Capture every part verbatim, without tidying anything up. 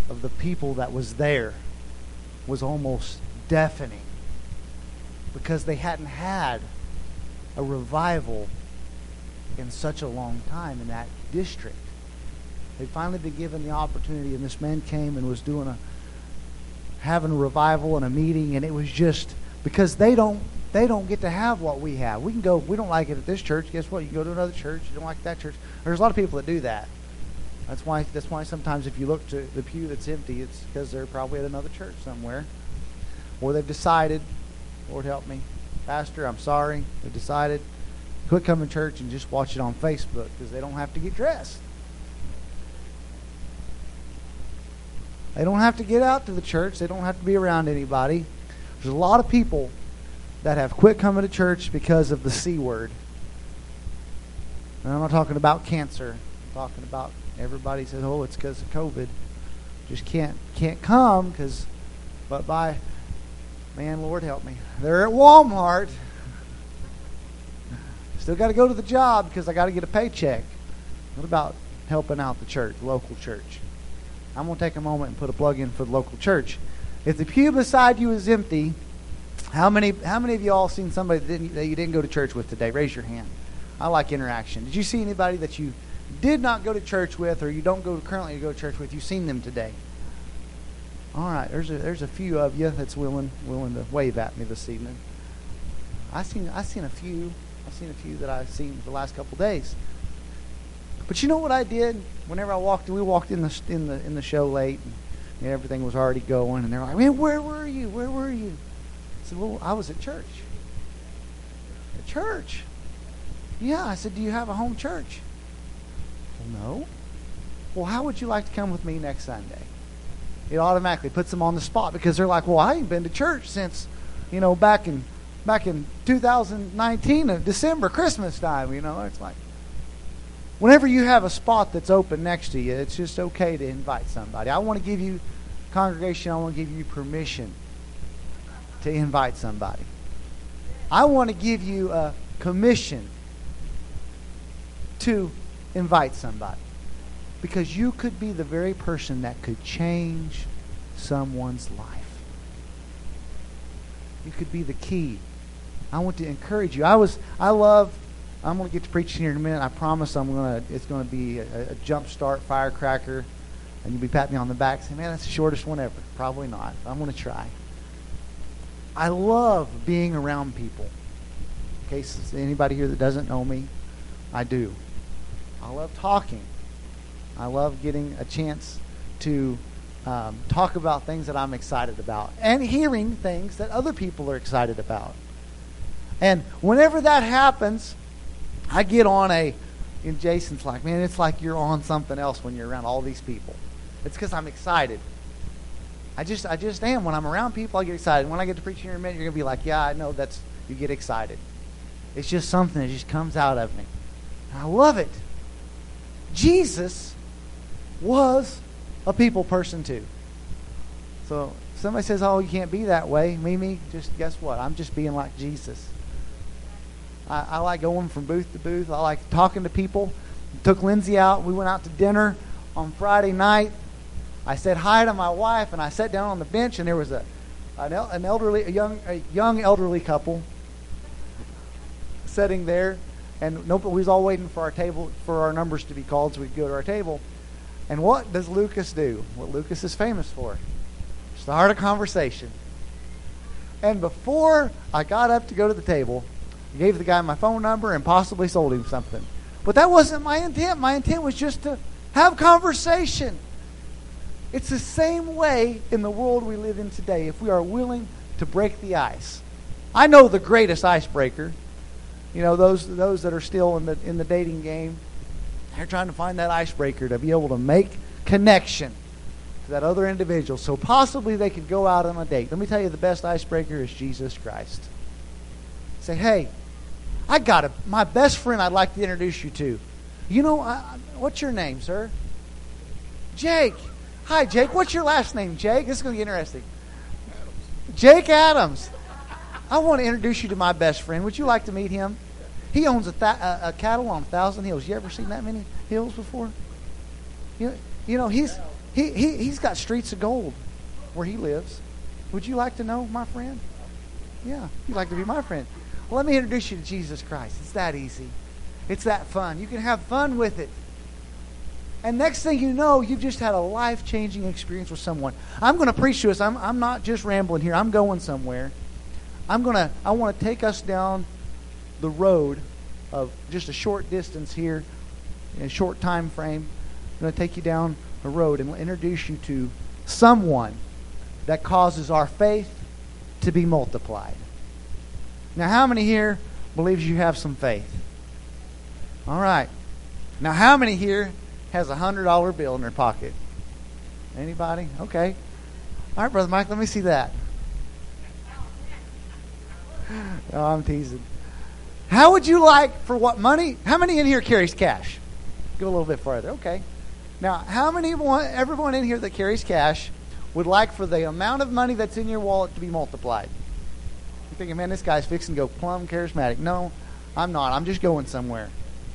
of the people that was there was almost deafening, because they hadn't had a revival in such a long time in that district. They'd finally been given the opportunity, and this man came and was doing a having a revival and a meeting, and it was just because they don't they don't get to have what we have. We can go, we don't like it at this church, guess what? You go to another church, you don't like that church. There's a lot of people that do that. That's why that's why sometimes if you look to the pew that's empty, it's because they're probably at another church somewhere. Or they've decided, Lord help me, Pastor, I'm sorry, they've decided, quit coming to church and just watch it on Facebook because they don't have to get dressed. They don't have to get out to the church. They don't have to be around anybody. There's a lot of people that have quit coming to church because of the C word. And I'm not talking about cancer. I'm talking about everybody says, oh, it's because of COVID. Just can't can't come because, but by, man, Lord help me. They're at Walmart. Still got to go to the job because I got to get a paycheck. What about helping out the church, local church? I'm going to take a moment and put a plug in for the local church. If the pew beside you is empty, how many how many of you all seen somebody that, didn't, that you didn't go to church with today? Raise your hand. I like interaction. Did you see anybody that you did not go to church with, or you don't go currently go to church with? You've seen them today. All right, there's a there's a few of you that's willing willing to wave at me this evening. I seen I seen a few. I've seen a few that I've seen the last couple days. But you know what I did? Whenever I walked, we walked in the in the in the show late, and everything was already going, and they're like, "Man, where were you? Where were you?" I said, "Well, I was at church." At church? Yeah. I said, "Do you have a home church?" Well, no. Well, how would you like to come with me next Sunday? It automatically puts them on the spot because they're like, "Well, I ain't been to church since, you know, back in back in two thousand nineteen, of December, Christmas time." You know, it's like. Whenever you have a spot that's open next to you, it's just okay to invite somebody. I want to give you, congregation, I want to give you permission to invite somebody. I want to give you a commission to invite somebody. Because you could be the very person that could change someone's life. You could be the key. I want to encourage you. I was, I love... I'm going to get to preaching here in a minute. I promise I'm going to. It's going to be a, a jump start firecracker, and you'll be patting me on the back, saying, "Man, that's the shortest one ever." Probably not. I'm going to try. I love being around people. In case anybody here that doesn't know me, I do. I love talking. I love getting a chance to um, talk about things that I'm excited about, and hearing things that other people are excited about. And whenever that happens, I get on a, and Jason's like, "Man, it's like you're on something else when you're around all these people." It's because I'm excited. I just I just am. When I'm around people, I get excited. When I get to preach here in a minute, you're going to be like, "Yeah, I know that's," you get excited. It's just something that just comes out of me. And I love it. Jesus was a people person too. So somebody says, "Oh, you can't be that way." Mimi, just guess what? I'm just being like Jesus. I, I like going from booth to booth. I like talking to people. Took Lindsay out. We went out to dinner on Friday night. I said hi to my wife, and I sat down on the bench, and there was a an, el- an elderly, a young, a young elderly couple sitting there, and nobody, we was all waiting for our table for our numbers to be called so we could go to our table. And what does Lucas do? What Lucas is famous for? Start a conversation. And before I got up to go to the table, I gave the guy my phone number and possibly sold him something. But that wasn't my intent. My intent was just to have conversation. It's the same way in the world we live in today if we are willing to break the ice. I know the greatest icebreaker. You know, those those that are still in the in the dating game, they're trying to find that icebreaker to be able to make connection to that other individual so possibly they could go out on a date. Let me tell you, the best icebreaker is Jesus Christ. Say, "Hey, I got a, my best friend I'd like to introduce you to. You know, I, what's your name, sir?" "Jake." "Hi, Jake. What's your last name, Jake?" This is going to get interesting. Adams. Jake Adams. "I want to introduce you to my best friend. Would you like to meet him? He owns a, th- a, a cattle on a thousand hills." You ever seen that many hills before? You know, you know he's He, he, he's got streets of gold where he lives. Would you like to know, my friend? Yeah, you'd like to be my friend. Well, let me introduce you to Jesus Christ. It's that easy. It's that fun. You can have fun with it. And next thing you know, you've just had a life-changing experience with someone. I'm going to preach to us. I'm, I'm not just rambling here. I'm going somewhere. I'm going to, I want to take us down the road of just a short distance here, in a short time frame. I'm going to take you down the road and introduce you to someone that causes our faith to be multiplied. Now, how many here believes you have some faith? All right. Now, how many here has a hundred dollar bill in their pocket? Anybody? Okay. All right, Brother Mike, let me see that. Oh, I'm teasing. How would you like for what money? How many in here carries cash? Go a little bit farther. Okay. Now, how many, want, everyone in here that carries cash would like for the amount of money that's in your wallet to be multiplied? You're thinking, man, this guy's fixing to go plumb charismatic. No, I'm not. I'm just going somewhere.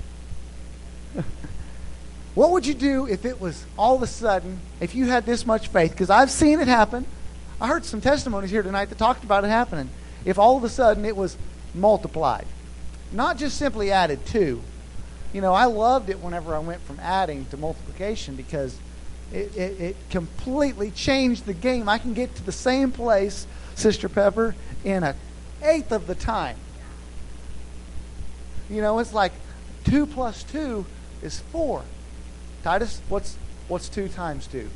What would you do if it was all of a sudden, if you had this much faith? Because I've seen it happen. I heard some testimonies here tonight that talked about it happening. If all of a sudden it was multiplied. Not just simply added to. You know, I loved it whenever I went from adding to multiplication because it, it, it completely changed the game. I can get to the same place, Sister Pepper, in an eighth of the time. You know, it's like two plus two is four. Titus, what's what's two times two?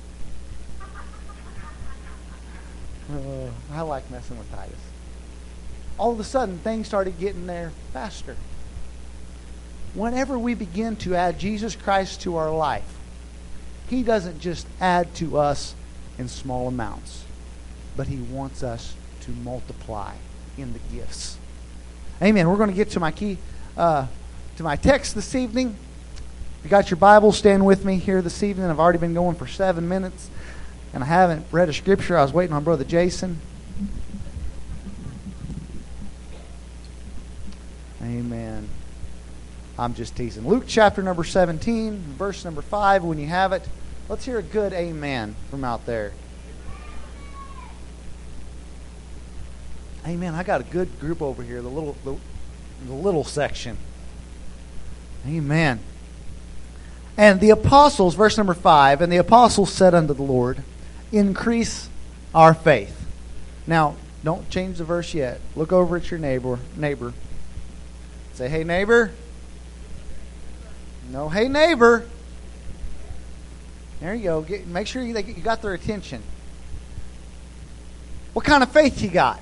Uh, I like messing with Titus. All of a sudden, things started getting there faster. Whenever we begin to add Jesus Christ to our life, He doesn't just add to us in small amounts, but He wants us to multiply in the gifts. Amen. We're going to get to my key, uh, to my text this evening. If you got your Bible, stand with me here this evening. I've already been going for seven minutes, and I haven't read a scripture. I was waiting on Brother Jason. Amen. I'm just teasing. Luke chapter number seventeen, verse number five. When you have it, let's hear a good amen from out there. Amen. I got a good group over here, the little, the, the little section. Amen. And the apostles, verse number five, and the apostles said unto the Lord, increase our faith. Now, don't change the verse yet. Look over at your neighbor. Neighbor. Say, hey, neighbor. No, hey, neighbor. There you go. Get, make sure you, you got their attention. What kind of faith you got?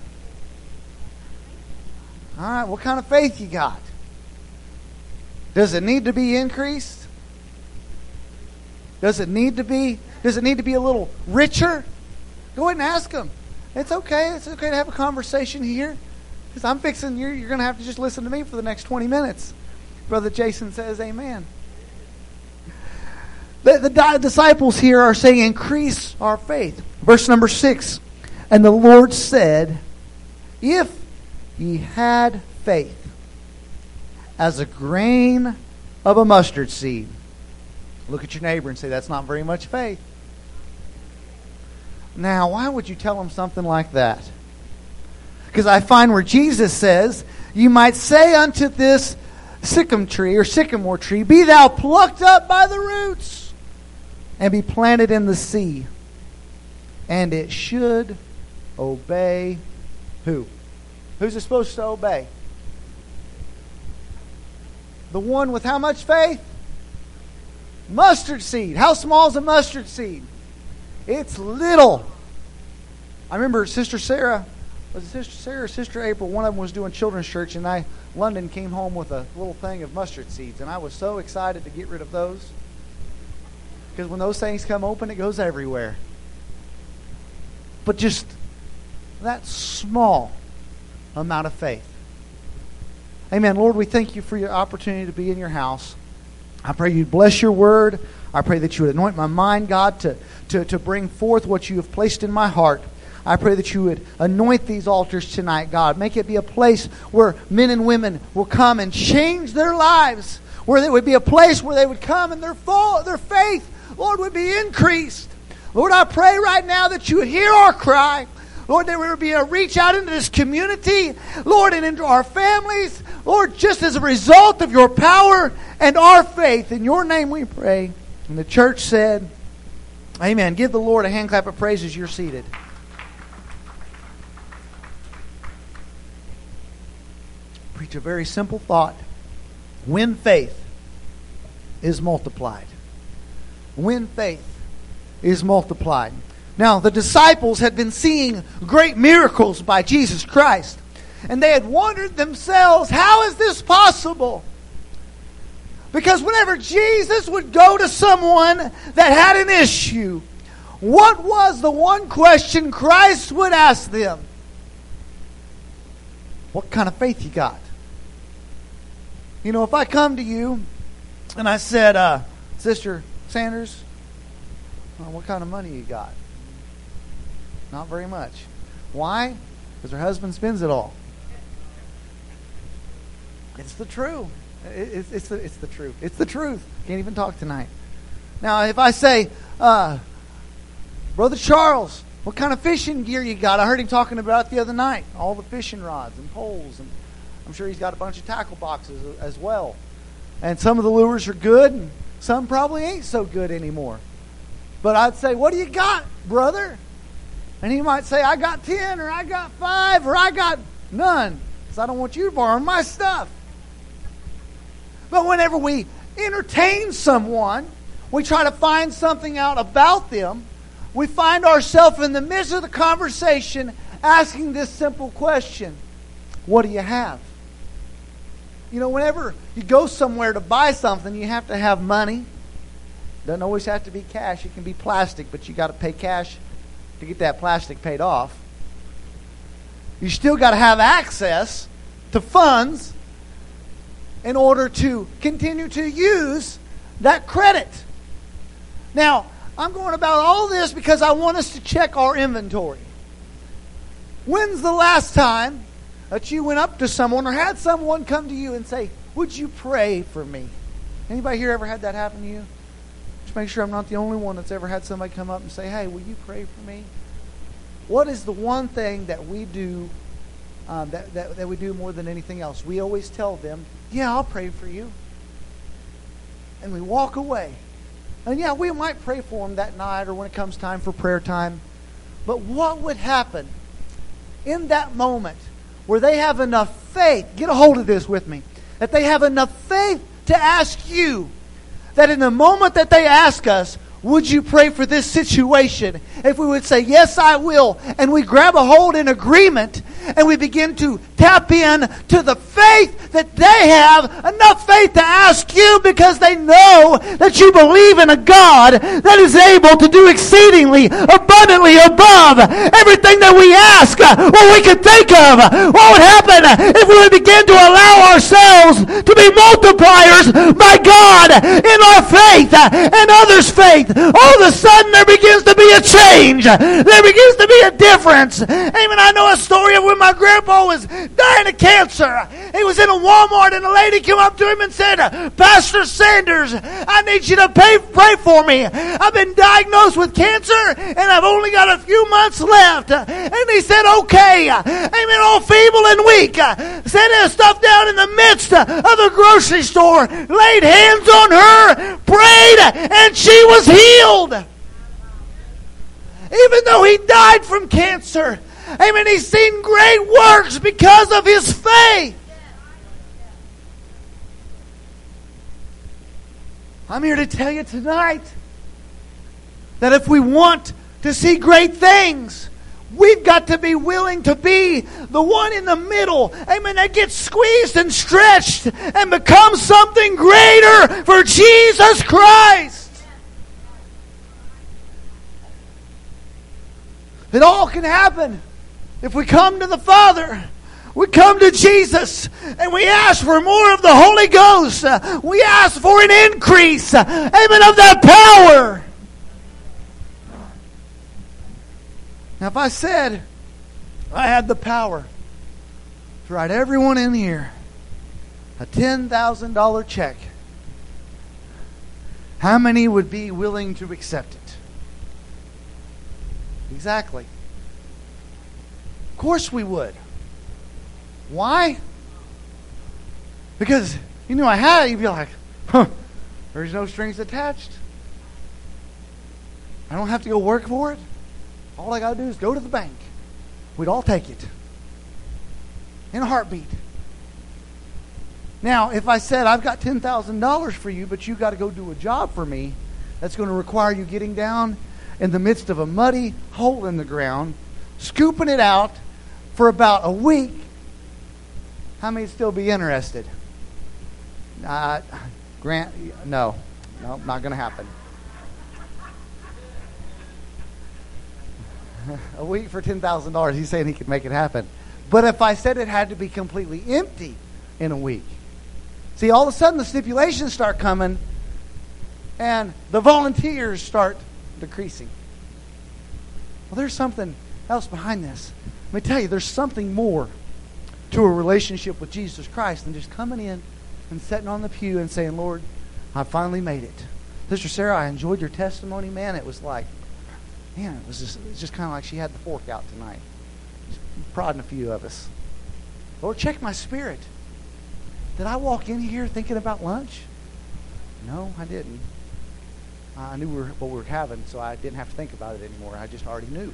All right, what kind of faith you got? Does it need to be increased? Does it need to be, does it need to be a little richer? Go ahead and ask them. It's okay. It's okay to have a conversation here. Because I'm fixing, you're, you're going to have to just listen to me for the next twenty minutes. Brother Jason says amen. The, the di- disciples here are saying, increase our faith. Verse number six. And the Lord said, if ye had faith as a grain of a mustard seed. Look at your neighbor and say, that's not very much faith. Now, why would you tell them something like that? Because I find where Jesus says, you might say unto this sycamore tree or sycamore tree, be thou plucked up by the roots and be planted in the sea. And it should obey who? Who's it supposed to obey? The one with how much faith? Mustard seed. How small is a mustard seed? It's little. I remember Sister Sarah, was it Sister Sarah or Sister April? One of them was doing children's church, and I, London came home with a little thing of mustard seeds, and I was so excited to get rid of those. Because when those things come open, it goes everywhere. But just that small amount of faith. Amen. Lord, we thank you for your opportunity to be in your house. I pray you bless your word. I pray that you would anoint my mind, God, to, to, to bring forth what you have placed in my heart. I pray that you would anoint these altars tonight, God. Make it be a place where men and women will come and change their lives. Where it would be a place where they would come and their full, their faith Lord, would be increased. Lord, I pray right now that you would hear our cry. Lord, that we would be able to reach out into this community, Lord, and into our families. Lord, just as a result of your power and our faith. In your name we pray. And the church said, amen. Give the Lord a hand clap of praise as you're seated. Preach a very simple thought. When faith is multiplied. When faith is multiplied. Now, the disciples had been seeing great miracles by Jesus Christ. And they had wondered themselves, how is this possible? Because whenever Jesus would go to someone that had an issue, what was the one question Christ would ask them? What kind of faith you got? You know, if I come to you and I said, uh, Sister Sanders, well, what kind of money you got? Not very much. Why? Because her husband spends it all. It's the truth. It's, it's, the, it's the truth. It's the truth. Can't even talk tonight. Now, if I say, uh, Brother Charles, what kind of fishing gear you got? I heard him talking about it the other night. All the fishing rods and poles. And I'm sure he's got a bunch of tackle boxes as well. And some of the lures are good, and some probably ain't so good anymore. But I'd say, what do you got, brother? And he might say, I got ten, or I got five, or I got none. Because I don't want you to borrow my stuff. But whenever we entertain someone, we try to find something out about them, we find ourselves in the midst of the conversation asking this simple question. What do you have? You know, whenever you go somewhere to buy something, you have to have money. Doesn't always have to be cash. It can be plastic, but you got to pay cash to get that plastic paid off. You still got to have access to funds in order to continue to use that credit. Now, I'm going about all this because I want us to check our inventory. When's the last time that you went up to someone or had someone come to you and say, would you pray for me? Anybody here ever had that happen to you? Just make sure I'm not the only one that's ever had somebody come up and say, hey, will you pray for me? What is the one thing that we do um, that, that, that we do more than anything else? We always tell them, yeah, I'll pray for you. And we walk away. And yeah, we might pray for them that night or when it comes time for prayer time. But what would happen in that moment where they have enough faith, get a hold of this with me, that they have enough faith to ask you, that in the moment that they ask us, would you pray for this situation? If we would say, yes, I will, and we grab a hold in agreement, and we begin to tap in to the faith that they have, enough faith to ask you because they know that you believe in a God that is able to do exceedingly, abundantly above everything that we ask or we could think of. What would happen if we would begin to allow ourselves to be multipliers by God in our faith and others' faith? All of a sudden there begins to be a change. There begins to be a difference. Amen. I know a story of when my grandpa was dying of cancer. He was in a Walmart and a lady came up to him and said, Pastor Sanders, I need you to pay, pray for me. I've been diagnosed with cancer and I've only got a few months left. And he said, okay. Amen. All feeble and weak. Set his stuff down in the midst of the grocery store, laid hands on her, prayed, and she was healed. Even though he died from cancer. Amen. He's seen great works because of his faith. I'm here to tell you tonight that if we want to see great things, we've got to be willing to be the one in the middle, amen, that gets squeezed and stretched and becomes something greater for Jesus Christ. It all can happen if we come to the Father. We come to Jesus and we ask for more of the Holy Ghost. Uh, we ask for an increase, uh, amen, of that power. Now, if I said I had the power to write everyone in here a ten thousand dollars check, how many would be willing to accept it? Exactly. Of course we would. Why? Because you knew I had it, you'd be like, huh, there's no strings attached. I don't have to go work for it. All I got to do is go to the bank. We'd all take it. In a heartbeat. Now, if I said, I've got ten thousand dollars for you, but you got to go do a job for me, that's going to require you getting down in the midst of a muddy hole in the ground, scooping it out for about a week, how many would still be interested? Uh, Grant, no. No, not going to happen. A week for ten thousand dollars. He's saying he could make it happen. But if I said it had to be completely empty in a week, see, all of a sudden the stipulations start coming and the volunteers start decreasing. Well, there's something else behind this. Let me tell you, there's something more to a relationship with Jesus Christ than just coming in and sitting on the pew and saying, Lord, I finally made it. Sister Sarah, I enjoyed your testimony, man. It was like, man, it was just, it was just kind of like she had the fork out tonight. Just prodding a few of us. Lord, check my spirit. Did I walk in here thinking about lunch? No, I didn't. I knew we were, what we were having, so I didn't have to think about it anymore. I just already knew.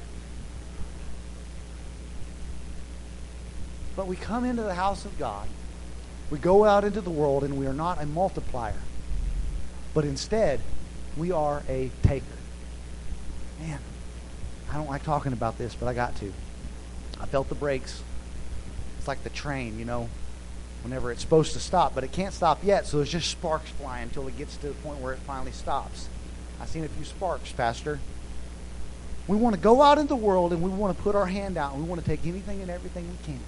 But we come into the house of God. We go out into the world, and we are not a multiplier. But instead, we are a taker. Man, I don't like talking about this, but I got to. I felt the brakes. It's like the train, you know, whenever it's supposed to stop, but it can't stop yet, so there's just sparks flying until it gets to the point where it finally stops. I've seen a few sparks, Pastor. We want to go out in the world, and we want to put our hand out, and we want to take anything and everything we can.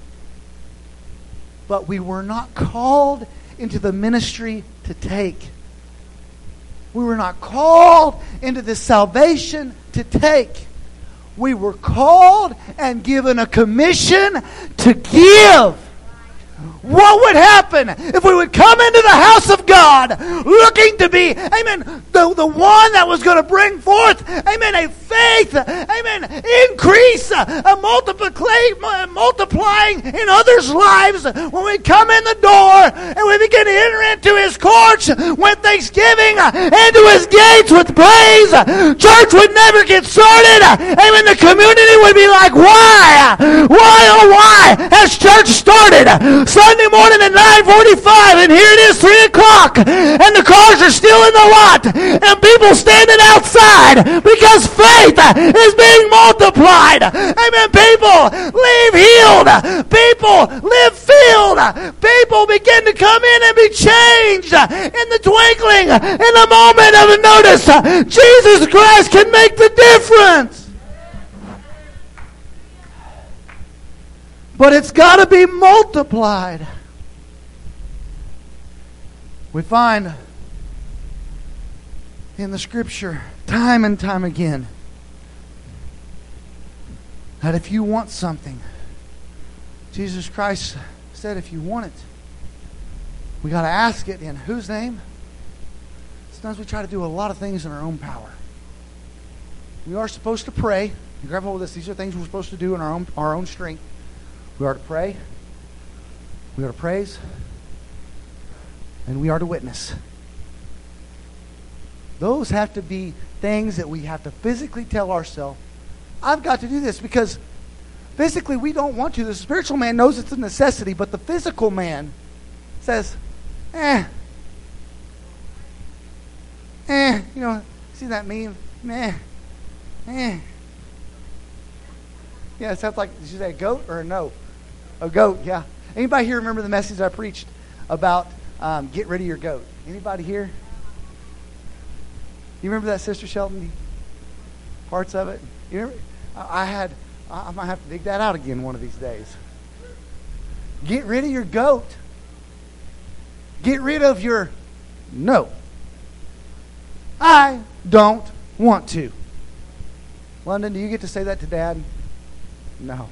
But we were not called into the ministry to take. We were not called into this salvation to take. We were called and given a commission to give. What would happen if we would come into the house of God looking to be, amen, the, the one that was going to bring forth, amen, a faith, amen, increase, a multiplying in others' lives when we come in the door and we begin to enter into His courts with thanksgiving and to His gates with praise. Church would never get started. Amen. The community would be like, why? Why, oh why has church started? Sunday morning at nine forty-five, and here it is three o'clock, and the cars are still in the lot, and people standing outside because faith is being multiplied. Amen. People leave healed. People live filled. People begin to come in and be changed in the twinkling, in the moment of a notice. Jesus Christ can make the difference. But it's got to be multiplied. We find in the Scripture time and time again that if you want something, Jesus Christ said if you want it, we got to ask it in whose name? Sometimes we try to do a lot of things in our own power. We are supposed to pray. You grab hold of this. These are things we're supposed to do in our own, our own strength. We are to pray, we are to praise, and we are to witness. Those have to be things that we have to physically tell ourselves, I've got to do this, because physically we don't want to. The spiritual man knows it's a necessity, but the physical man says, eh, eh, you know, see that meme? Meh, eh. Yeah, it sounds like, did you say a goat or a no? A goat, yeah. Anybody here remember the message I preached about um, get rid of your goat? Anybody here? You remember that, Sister Shelton? Parts of it? You remember? I had, I might have to dig that out again one of these days. Get rid of your goat. Get rid of your no. I don't want to. London, do you get to say that to Dad? No.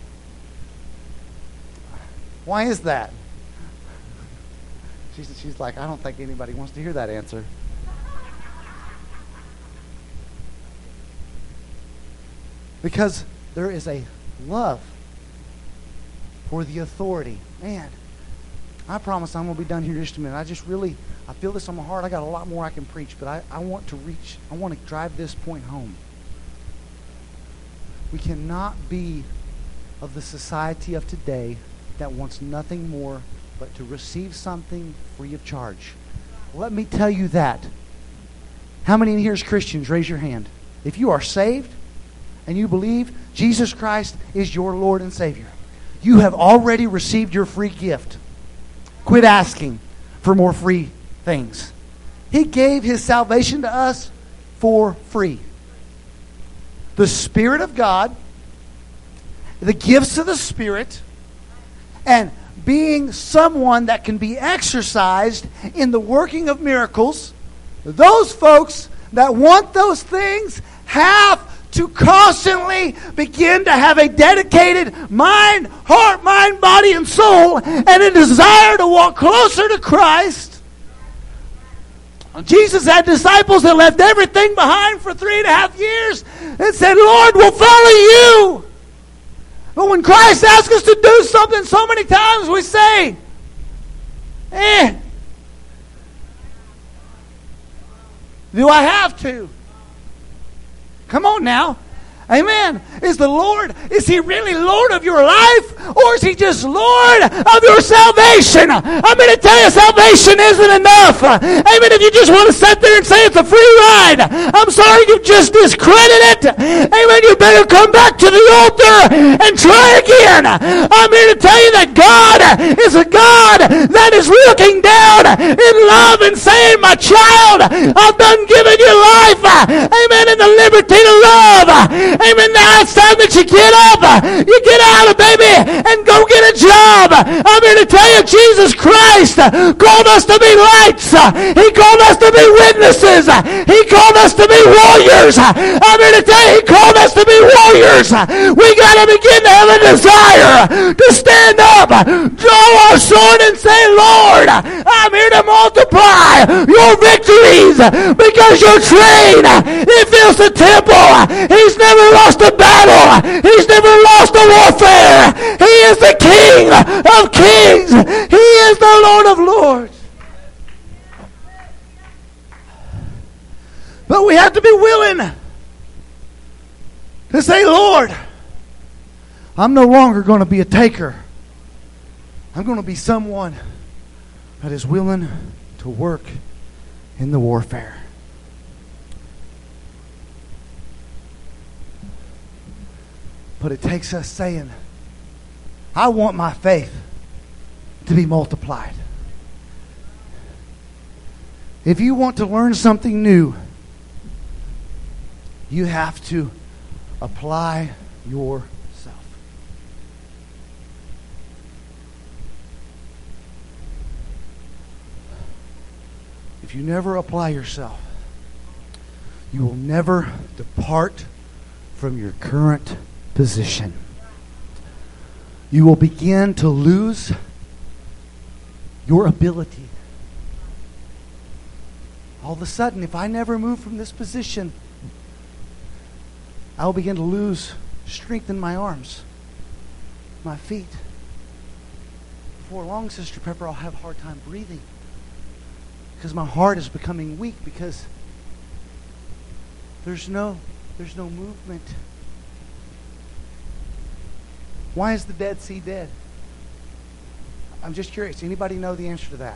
Why is that? She's, she's like, I don't think anybody wants to hear that answer. Because there is a love for the authority. Man, I promise I'm going to be done here in just a minute. I just really, I feel this on my heart. I got a lot more I can preach, but I, I want to reach, I want to drive this point home. We cannot be of the society of today that wants nothing more but to receive something free of charge. Let me tell you that. How many in here is Christians? Raise your hand. If you are saved and you believe Jesus Christ is your Lord and Savior, you have already received your free gift. Quit asking for more free things. He gave His salvation to us for free. The Spirit of God, the gifts of the Spirit, and being someone that can be exercised in the working of miracles, those folks that want those things have to constantly begin to have a dedicated mind, heart, mind, body, and soul, and a desire to walk closer to Christ. Jesus had disciples that left everything behind for three and a half years and said, Lord, we'll follow you. But when Christ asks us to do something, so many times we say, eh, do I have to? Come on now. Amen. Is the Lord, is He really Lord of your life? Or is He just Lord of your salvation? I'm going to tell you, salvation isn't enough. Amen. If you just want to sit there and say it's a free ride, I'm sorry, you just discredit it. Amen. You better come back to the altar and try again. I'm here to tell you that God is a God that is looking down in love and saying, my child, I've done given you life. Amen. And the liberty to love. Amen. Now it's time that you get up. You get out of baby and go get a job. I'm here to tell you, Jesus Christ called us to be lights. He called us to be witnesses. He called us to be warriors. I'm here to tell you, He called us to be warriors. We got to begin to have a desire to stand up, draw our sword and say, Lord, I'm here to multiply your victories because your train, it fills the temple. He's never lost a battle. He's never lost a warfare. He is the King of kings. He is the Lord of lords. But we have to be willing to say, Lord, I'm no longer going to be a taker. I'm going to be someone that is willing to work in the warfare. But it takes us saying, I want my faith to be multiplied. If you want to learn something new, you have to apply yourself. If you never apply yourself, you will never depart from your current position. You will begin to lose your ability. All of a sudden, if I never move from this position, I will begin to lose strength in my arms, my feet. Before long, Sister Pepper, I'll have a hard time breathing because my heart is becoming weak because there's no, there's no movement. Why is the Dead Sea dead? I'm just curious. Anybody know the answer to that?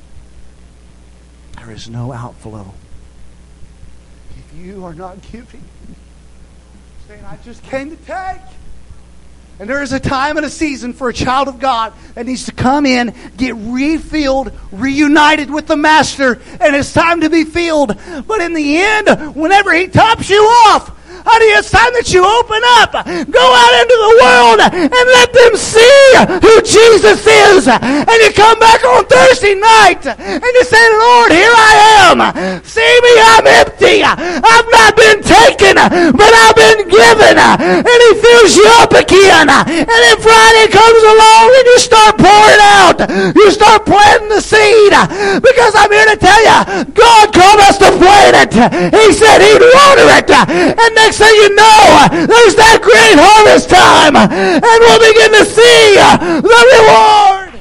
There is no outflow. If you are not giving, saying, I just came to take. And there is a time and a season for a child of God that needs to come in, get refilled, reunited with the Master, and it's time to be filled. But in the end, whenever He tops you off, honey, it's time that you open up, go out into the world, and let them see who Jesus is. And you come back on Thursday night, and you say, Lord, here I am. See me, I'm empty. I've not been taken, but I've been given. And He fills you up again. And then Friday comes along, and you start pouring out. You start planting the seed. Because I'm here to tell you, God called us to plant in it. He said He'd water it. And next thing you know, there's that great harvest time. And we'll begin to see the reward.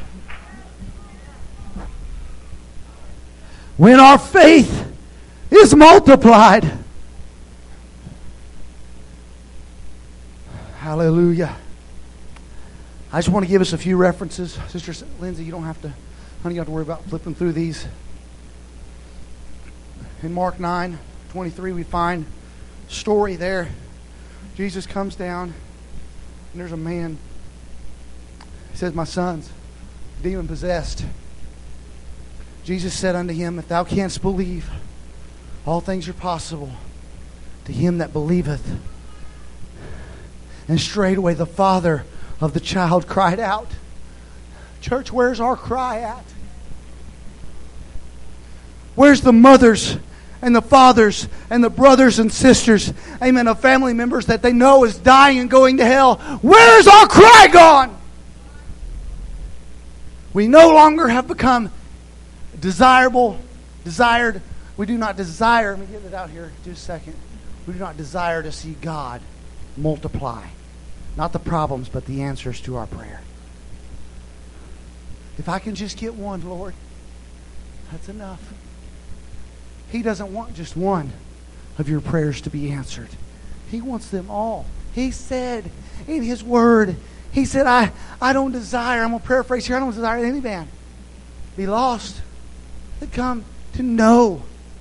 When our faith is multiplied. Hallelujah. I just want to give us a few references. Sister Lindsay, you don't have to, honey, you don't have to worry about flipping through these. In Mark nine twenty-three, we find a story there. Jesus comes down, and there's a man. He says, my son's demon-possessed. Jesus said unto him, if thou canst believe, all things are possible to him that believeth. And straightway the father of the child cried out. Church, where's our cry at? Where's the mothers and the fathers and the brothers and sisters, amen, of family members that they know is dying and going to hell? Where's our cry gone? We no longer have become desirable, desired. We do not desire, let me get it out here just a second. We do not desire to see God multiply. Not the problems, but the answers to our prayer. If I can just get one, Lord, that's enough. He doesn't want just one of your prayers to be answered. He wants them all. He said in His Word, He said, I, I don't desire, I'm going to paraphrase here, I don't desire any man be lost, but come to know.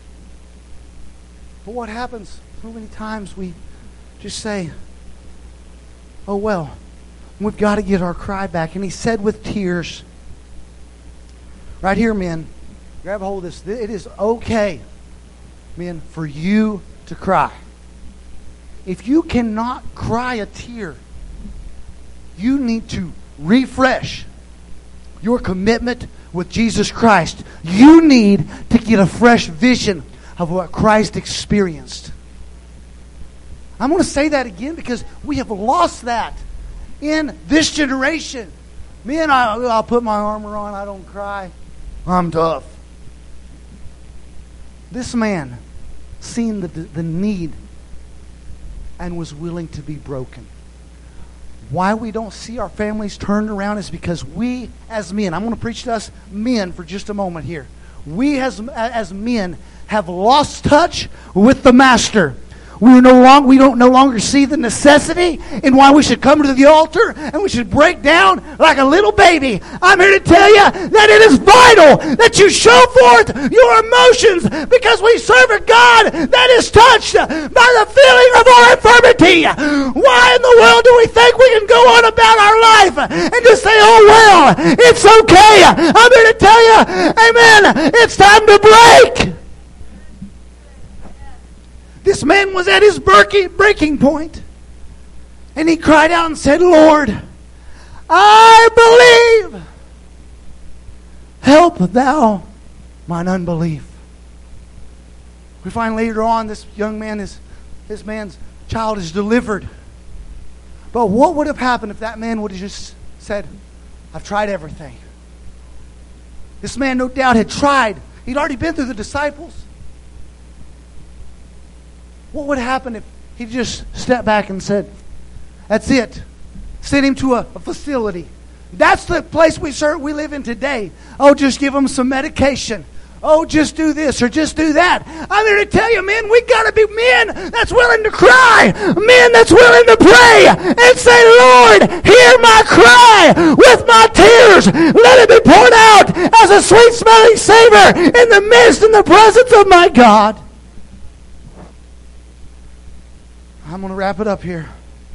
But what happens so many times we just say, oh well, we've got to get our cry back. And He said with tears, right here, men, grab hold of this. It is okay, men, for you to cry. If you cannot cry a tear, you need to refresh your commitment with Jesus Christ. You need to get a fresh vision of what Christ experienced. I'm going to say that again because we have lost that in this generation. Men, I, I'll put my armor on. I don't cry. I'm tough. This man seen the, the need and was willing to be broken. Why we don't see our families turned around is because we as men, I'm going to preach to us men for just a moment here. We as, as men have lost touch with the Master. We no longer we don't no longer see the necessity in why we should come to the altar and we should break down like a little baby. I'm here to tell you that it is vital that you show forth your emotions because we serve a God that is touched by the feeling of our infirmity. Why in the world do we think we can go on about our life and just say, oh well, it's okay. I'm here to tell you, amen, it's time to break. This man was at his breaking point. And he cried out and said, Lord, I believe. Help thou mine unbelief. We find later on this young man, is, this man's child is delivered. But what would have happened if that man would have just said, I've tried everything. This man no doubt had tried. He'd already been through the disciples. What would happen if he just stepped back and said, that's it. Send him to a, a facility. That's the place we serve, we live in today. Oh, just give him some medication. Oh, just do this or just do that. I'm here to tell you, men, we got to be men that's willing to cry. Men that's willing to pray and say, Lord, hear my cry with my tears. Let it be poured out as a sweet-smelling savor in the midst and the presence of my God. I'm going to wrap it up here.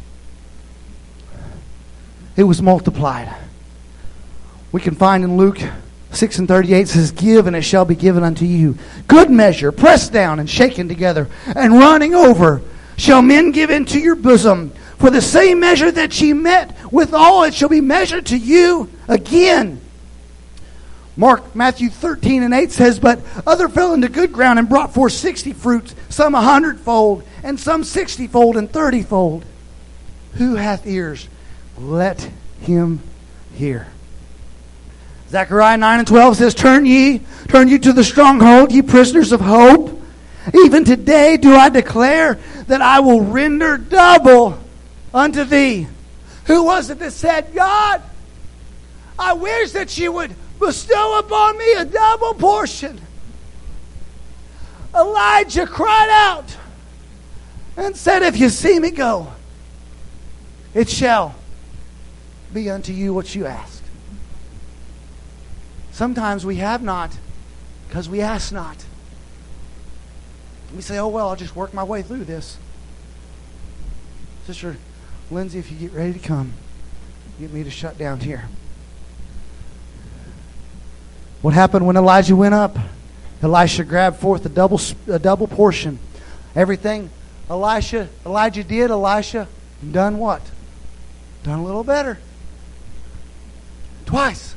It was multiplied. We can find in Luke six and thirty-eight, it says, give and it shall be given unto you. Good measure, pressed down and shaken together and running over, shall men give into your bosom. For the same measure that ye met withal, it shall be measured to you again. Mark, Matthew thirteen and eight says, but other fell into good ground and brought forth sixty fruits, some a hundredfold, and some sixtyfold and thirtyfold. Who hath ears? Let him hear. Zechariah nine and twelve says, Turn ye, turn ye to the stronghold, ye prisoners of hope. Even today do I declare that I will render double unto thee. Who was it that said, God, I wish that you would bestow upon me a double portion? Elijah cried out and said, if you see me go, it shall be unto you what you asked. Sometimes we have not because we ask not. We say, oh, well, I'll just work my way through this. Sister Lindsay, if you get ready to come, get me to shut down here. What happened when Elijah went up? Elisha grabbed forth a double a double portion. Everything Elisha, Elijah did, Elisha done what? Done a little better. Twice.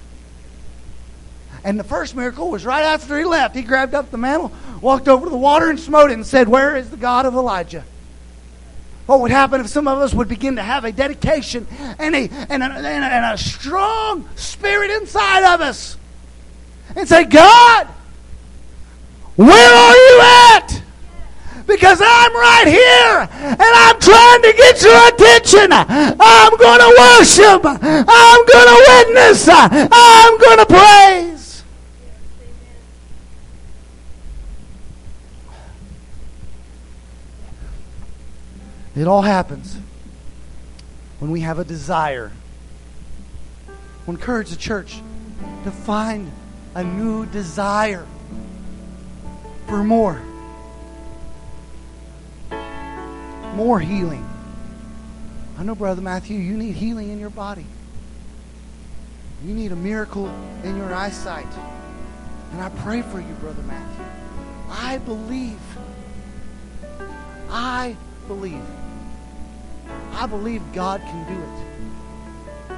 And the first miracle was right after he left. He grabbed up the mantle, walked over to the water and smote it and said, where is the God of Elijah? What would happen if some of us would begin to have a dedication and a, and a, and a, and a strong spirit inside of us and say, God, where are you at? Because I'm right here and I'm trying to get your attention. I'm going to worship. I'm going to witness. I'm going to praise. It all happens when we have a desire. We'll encourage the church to find a new desire for more. More healing. I know, Brother Matthew, you need healing in your body. You need a miracle in your eyesight. And I pray for you, Brother Matthew. I believe. I believe. I believe God can do it.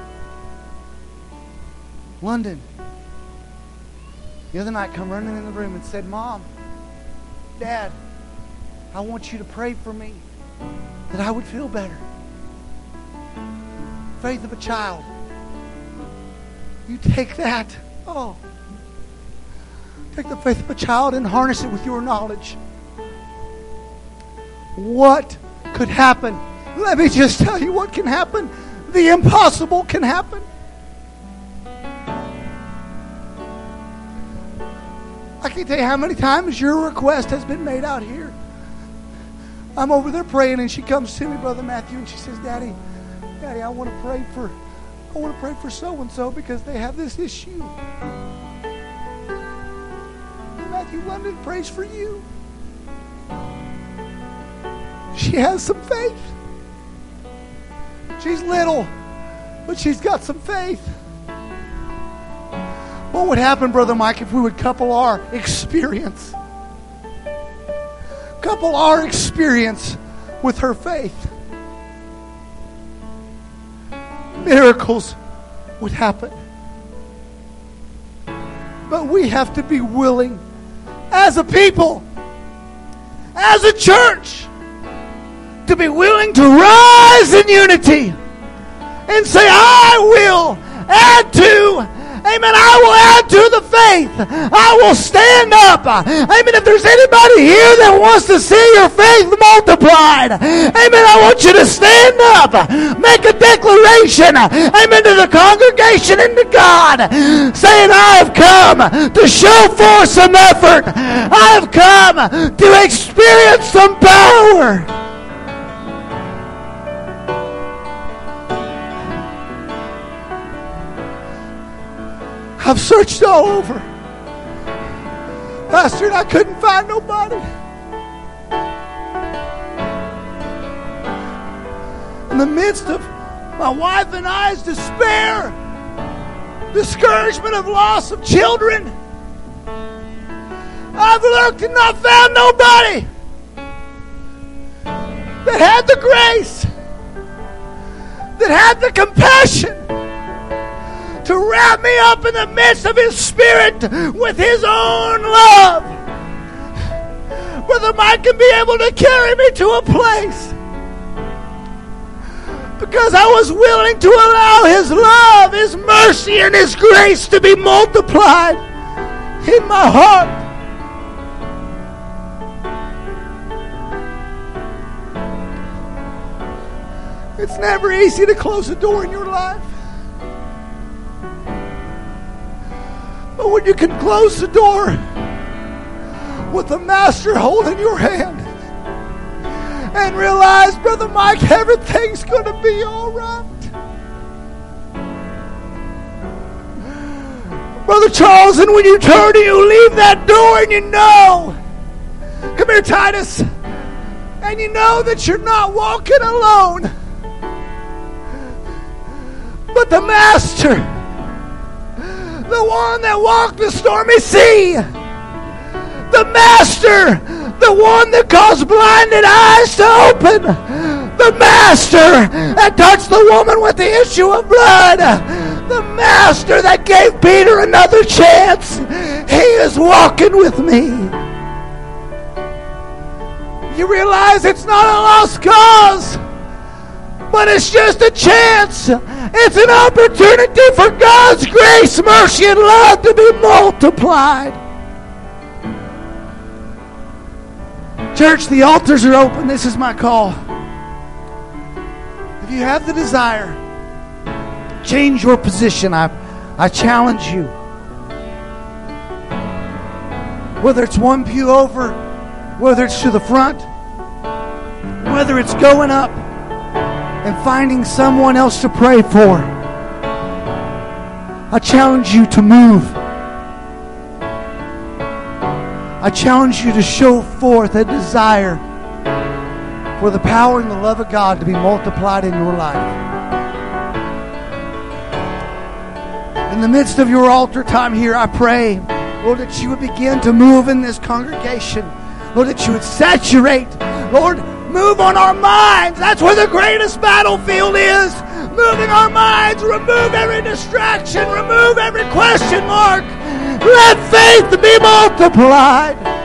London, the other night, come running in the room and said, Mom, Dad, I want you to pray for me that I would feel better. Faith of a child. You take that. Oh. Take the faith of a child and harness it with your knowledge. What could happen? Let me just tell you what can happen. The impossible can happen. I can't tell you how many times your request has been made out here. I'm over there praying and she comes to me, Brother Matthew, and she says, Daddy, Daddy, I want to pray for I want to pray for so-and-so because they have this issue. Matthew, London prays for you. She has some faith. She's little, but she's got some faith. What would happen, Brother Mike, if we would couple our experience, couple our experience with her faith? Miracles would happen. But we have to be willing, as a people, as a church, to be willing to rise in unity and say, I will add to, amen, I will add to the faith. I will stand up. Amen, if there's anybody here that wants to see your faith multiplied, amen, I want you to stand up. Make a declaration, amen, to the congregation and to God, saying, I have come to show forth some effort. I have come to experience some power. I've searched all over. Pastor, and I couldn't find nobody. In the midst of my wife and I's despair, discouragement of loss of children, I've looked and not found nobody that had the grace, that had the compassion to wrap me up in the midst of His Spirit with His own love. Brother Mike can be able to carry me to a place because I was willing to allow His love, His mercy, and His grace to be multiplied in my heart. It's never easy to close a door in your life. But when you can close the door with the Master holding your hand and realize, Brother Mike, everything's going to be all right. Brother Charles, and when you turn and you leave that door and you know, come here, Titus, and you know that you're not walking alone, but the Master, the one that walked the stormy sea, the Master, the one that caused blinded eyes to open, the Master that touched the woman with the issue of blood, the Master that gave Peter another chance. He is walking with me. You realize it's not a lost cause, but it's just a chance. It's an opportunity for God's grace, mercy, and love to be multiplied. Church, the altars are open. This is my call. If you have the desire, change your position. I, I challenge you. Whether it's one pew over, whether it's to the front, whether it's going up and finding someone else to pray for, I challenge you to move. I challenge you to show forth a desire for the power and the love of God to be multiplied in your life. In the midst of your altar time here, I pray, Lord, that you would begin to move in this congregation. Lord, that you would saturate. Lord, move on our minds. That's where the greatest battlefield is. Moving our minds. Remove every distraction. Remove every question mark. Let faith be multiplied.